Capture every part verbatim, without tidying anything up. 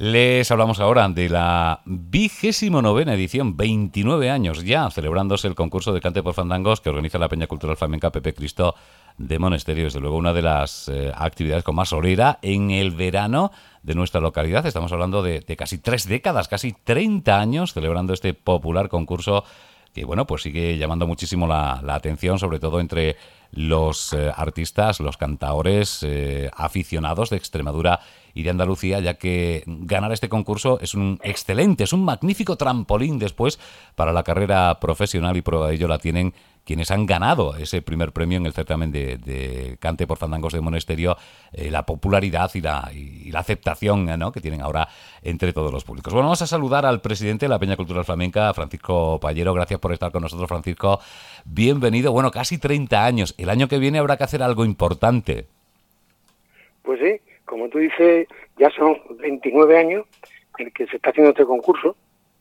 Les hablamos ahora de la vigésimo novena edición, veintinueve años ya, celebrándose el concurso de cante por fandangos que organiza la Peña Cultural Flamenca Pepe Cristo de Monesterio. Desde luego una de las eh, actividades con más solera en el verano de nuestra localidad. Estamos hablando de, de casi tres décadas, casi treinta años celebrando este popular concurso que, bueno, pues sigue llamando muchísimo la, la atención, sobre todo entre los eh, artistas, los cantaores eh, aficionados de Extremadura y de Andalucía, ya que ganar este concurso es un excelente, es un magnífico trampolín después para la carrera profesional, y prueba de ello la tienen quienes han ganado ese primer premio en el certamen de, de cante por fandangos de Monesterio, eh, la popularidad y la, y la aceptación, ¿no?, que tienen ahora entre todos los públicos. Bueno, vamos a saludar al presidente de la Peña Cultural Flamenca, Francisco Pallero. Gracias por estar con nosotros, Francisco. Bienvenido. Bueno, casi treinta años. El año que viene habrá que hacer algo importante. Pues sí, como tú dices, ya son veintinueve años en que se está haciendo este concurso.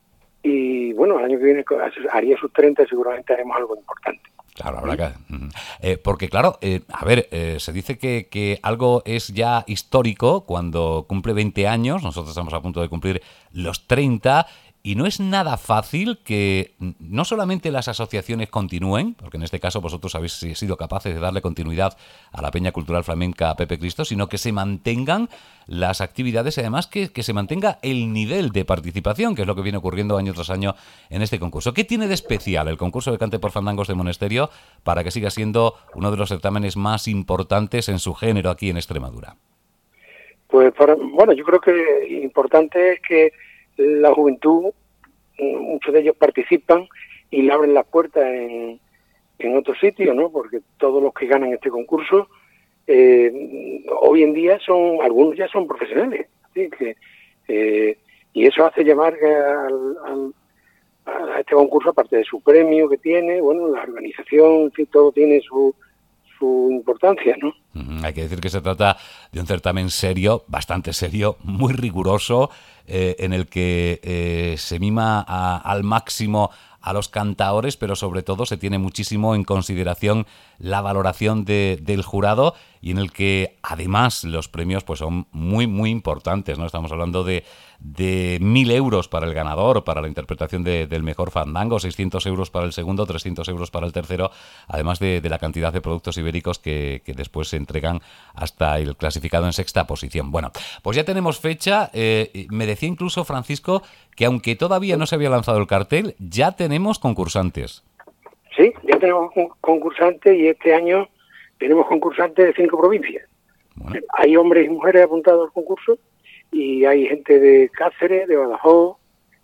Y bueno, el año que viene haría sus treinta y seguramente haremos algo importante. Claro, habrá que... Eh, porque claro, eh, a ver, eh, se dice que, que algo es ya histórico cuando cumple veinte años, nosotros estamos a punto de cumplir los treinta, y no es nada fácil que no solamente las asociaciones continúen, porque en este caso vosotros habéis sido capaces de darle continuidad a la Peña Cultural Flamenca Pepe Cristo, sino que se mantengan las actividades y además que, que se mantenga el nivel de participación, que es lo que viene ocurriendo año tras año en este concurso. ¿Qué tiene de especial el concurso de cante por fandangos de Monesterio para que siga siendo uno de los certámenes más importantes en su género aquí en Extremadura? Pues para, bueno, yo creo que importante es que la juventud, muchos de ellos participan y le abren las puertas en, en otros sitios, ¿no? Porque todos los que ganan este concurso eh, hoy en día son, algunos ya son profesionales, ¿sí? que, eh, y eso hace llamar al, al, a este concurso, aparte de su premio que tiene, bueno, la organización, en fin, todo tiene su su importancia, ¿no? Uh-huh. Hay que decir que se trata de un certamen serio, bastante serio, muy riguroso, eh, en el que eh, se mima a, al máximo a los cantaores, pero sobre todo se tiene muchísimo en consideración la valoración de, del jurado, y en el que además los premios pues son muy muy importantes, ¿no? Estamos hablando de de mil euros para el ganador, para la interpretación de, del mejor fandango, seiscientos euros para el segundo, trescientos euros para el tercero, además de, de la cantidad de productos ibéricos que, que después se entregan hasta el clasificado en sexta posición. Bueno, pues ya tenemos fecha. Eh, me decía incluso Francisco que aunque todavía no se había lanzado el cartel, ya tenemos concursantes. Sí, ya tenemos concursantes, y este año tenemos concursantes de cinco provincias. Bueno. Hay hombres y mujeres apuntados al concurso, y hay gente de Cáceres, de Badajoz,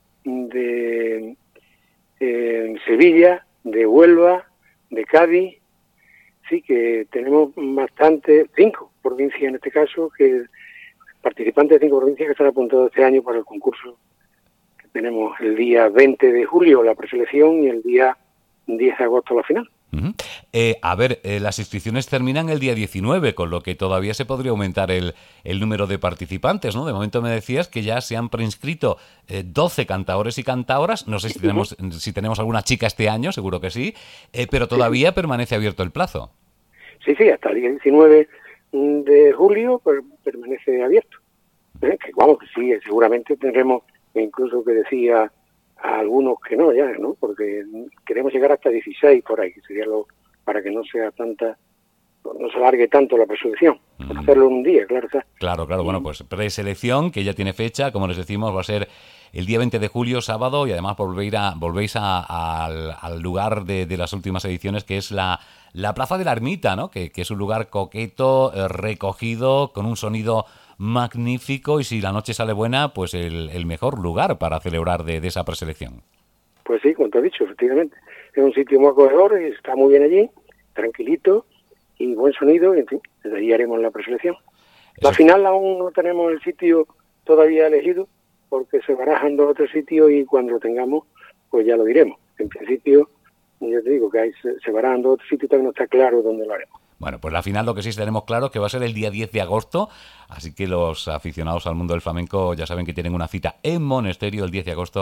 de eh, Sevilla, de Huelva, de Cádiz. Sí, que tenemos bastante, cinco provincias en este caso, que participantes de cinco provincias que están apuntados este año para el concurso. Que tenemos el día veinte de julio la preselección y el día diez de agosto la final. Uh-huh. Eh, a ver, eh, las inscripciones terminan el día diecinueve, con lo que todavía se podría aumentar el, el número de participantes, ¿no? De momento me decías que ya se han preinscrito eh, doce cantaores y cantaoras. No sé si tenemos si tenemos alguna chica este año, seguro que sí, eh, pero todavía sí, sí. permanece abierto el plazo. Sí, sí, hasta el día diecinueve de julio pues, permanece abierto. ¿Eh? Que vamos, que sí, seguramente tendremos incluso que decía a algunos que no, ya, ¿no? Porque queremos llegar hasta dieciséis por ahí, que sería lo para que no sea tanta, no se alargue tanto la preselección, mm. por hacerlo en un día, claro está. Claro, claro, bueno, pues preselección, que ya tiene fecha, como les decimos, va a ser el día veinte de julio, sábado, y además volvéis a, volvéis a, a, al, al lugar de, de las últimas ediciones, que es la, la Plaza de la Ermita, ¿no? Que, que es un lugar coqueto, eh, recogido, con un sonido magnífico, y si la noche sale buena, pues el, el mejor lugar para celebrar de, de esa preselección. Pues sí, como te has dicho, efectivamente. Es un sitio muy acogedor y está muy bien allí, tranquilito y buen sonido, y en fin, desde allí haremos la preselección. La Eso... final aún no tenemos el sitio todavía elegido, porque se barajan dos o tres sitios y cuando lo tengamos, pues ya lo diremos. En principio, yo te digo que hay, se, se barajan dos o tres sitios y todavía no está claro dónde lo haremos. Bueno, pues la final lo que sí tenemos claro es que va a ser el día diez de agosto, así que los aficionados al mundo del flamenco ya saben que tienen una cita en Monesterio el diez de agosto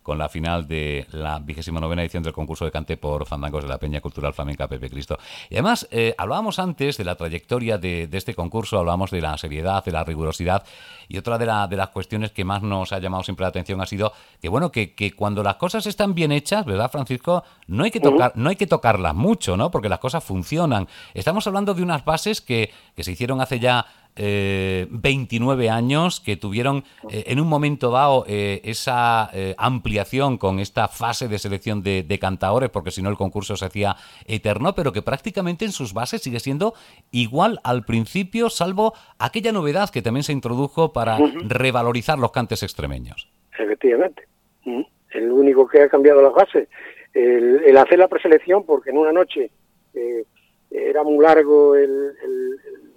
con la final de la vigésima novena edición del concurso de cante por fandangos de la Peña Cultural Flamenca Pepe Cristo. Y además, eh, hablábamos antes de la trayectoria de, de este concurso, hablábamos de la seriedad, de la rigurosidad, y otra de, la, de las cuestiones que más nos ha llamado siempre la atención ha sido que, bueno, que, que cuando las cosas están bien hechas, ¿verdad, Francisco? No hay que tocar, no hay que tocarlas mucho, ¿no? Porque las cosas funcionan. Estamos hablando de unas bases que, que se hicieron hace ya Eh, veintinueve años, que tuvieron eh, en un momento dado eh, esa eh, ampliación con esta fase de selección de, de cantaores, porque si no el concurso se hacía eterno, pero que prácticamente en sus bases sigue siendo igual al principio, salvo aquella novedad que también se introdujo para uh-huh. revalorizar los cantes extremeños. Efectivamente. Uh-huh. El único que ha cambiado las bases, el, el hacer la preselección, porque en una noche eh, era muy largo el, el, el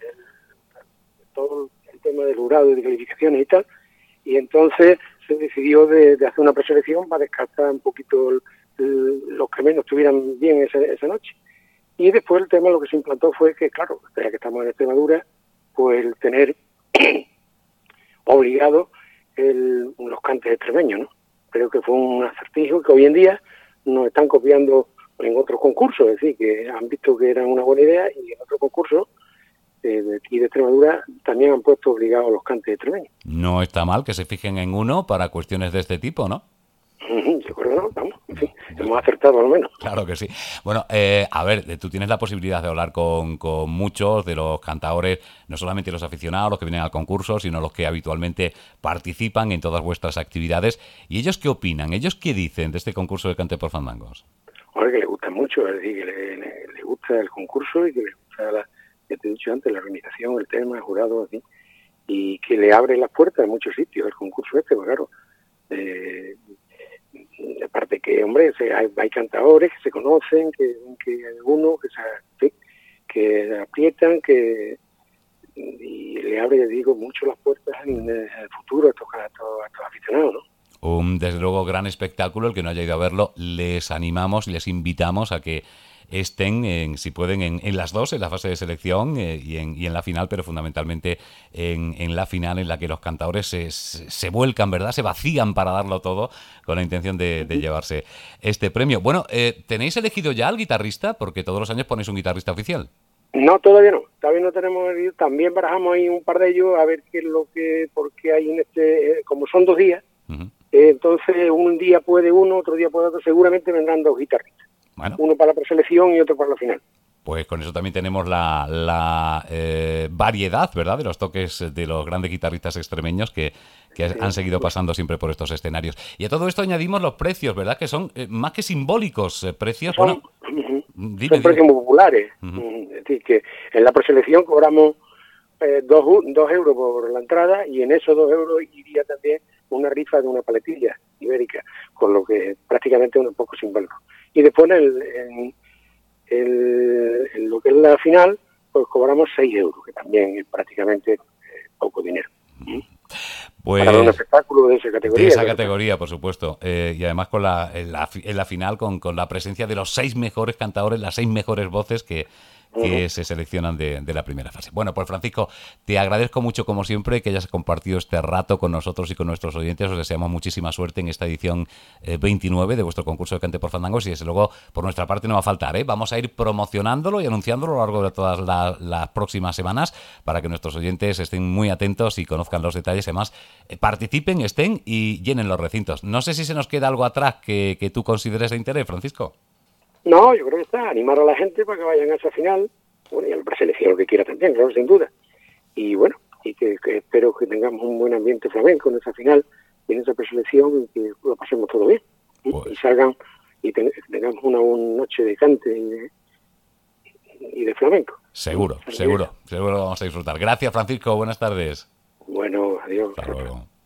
todo el tema del jurado y de calificaciones y tal, y entonces se decidió de, de hacer una preselección para descartar un poquito el, el, los que menos estuvieran bien esa, esa noche. Y después el tema, lo que se implantó fue que, claro, ya que estamos en Extremadura, pues el tener obligado el, los cantes extremeños, ¿no? Creo que fue un acertijo que hoy en día nos están copiando en otros concursos, es decir, que han visto que era una buena idea y en otros concursos de aquí de Extremadura también han puesto obligados los cantes extremeños. No está mal que se fijen en uno para cuestiones de este tipo, ¿no? Yo creo que no, vamos, en fin, hemos acertado al menos. Claro que sí. Bueno, eh, a ver, tú tienes la posibilidad de hablar con, con muchos de los cantaores, no solamente los aficionados, los que vienen al concurso, sino los que habitualmente participan en todas vuestras actividades. ¿Y ellos qué opinan? ¿Ellos qué dicen de este concurso de cante por fandangos? Ahora que les gusta mucho, es decir, que les le, le gusta el concurso y que les gusta la... ya te he dicho antes, la organización, el tema, el jurado, así, y que le abre las puertas en muchos sitios el concurso este, pues claro, eh, aparte que, hombre, se, hay, hay cantadores que se conocen, que, que algunos que, se, que aprietan, que y le abre, ya digo, mucho las puertas en, en el futuro a estos, a estos, a estos aficionados, ¿no? Un, desde luego, gran espectáculo. El que no haya ido a verlo, les animamos y les invitamos a que estén, en, si pueden, en, en las dos, en la fase de selección eh, y, en, y en la final, pero fundamentalmente en, en la final, en la que los cantadores se, se, se vuelcan, ¿verdad? Se vacían para darlo todo con la intención de, de llevarse este premio. Bueno, eh, ¿tenéis elegido ya al guitarrista? Porque todos los años ponéis un guitarrista oficial. No, todavía no. Todavía no tenemos. También barajamos ahí un par de ellos a ver qué es lo que, porque hay en este, eh, como son dos días, uh-huh. eh, entonces un día puede uno, otro día puede otro. Seguramente vendrán dos guitarristas. Bueno. Uno para la preselección y otro para la final. Pues con eso también tenemos la, la eh, variedad, ¿verdad?, de los toques de los grandes guitarristas extremeños que, que sí, han seguido pasando siempre por estos escenarios. Y a todo esto añadimos los precios, ¿verdad?, que son eh, más que simbólicos, eh, precios... Son, bueno, uh-huh. dime, son precios muy populares. Uh-huh. Es decir, que en la preselección cobramos eh, dos, dos euros por la entrada y en esos dos euros iría también una rifa de una paletilla ibérica, con lo que prácticamente es un poco simbólico. Y después en, el, en, el, en lo que es la final, pues cobramos seis euros, que también es prácticamente eh, poco dinero. ¿Mm? Pues, para un espectáculo de esa categoría. De esa categoría, por supuesto. Eh, y además con la, en, la, en la final con, con la presencia de los seis mejores cantadores, las seis mejores voces que, que uh-huh. se seleccionan de, de la primera fase. Bueno, pues Francisco, te agradezco mucho como siempre que hayas compartido este rato con nosotros y con nuestros oyentes. Os deseamos muchísima suerte en esta edición eh, veintinueve de vuestro concurso de cante por fandangos y desde luego por nuestra parte no va a faltar, ¿eh? Vamos a ir promocionándolo y anunciándolo a lo largo de todas la, las próximas semanas para que nuestros oyentes estén muy atentos y conozcan los detalles. Además, eh, participen, estén y llenen los recintos. No sé si se nos queda algo atrás que, que tú consideres de interés, Francisco. No, yo creo que está, animar a la gente para que vayan a esa final, bueno, y a la preselección lo que quiera también, claro, sin duda. Y bueno, y que, que espero que tengamos un buen ambiente flamenco en esa final y en esa preselección y que lo pasemos todo bien. Pues. Y salgan y ten, tengamos una, una noche de cante y de, y de flamenco. Seguro, seguro, seguro lo vamos a disfrutar. Gracias, Francisco, buenas tardes. Bueno, adiós. Hasta luego.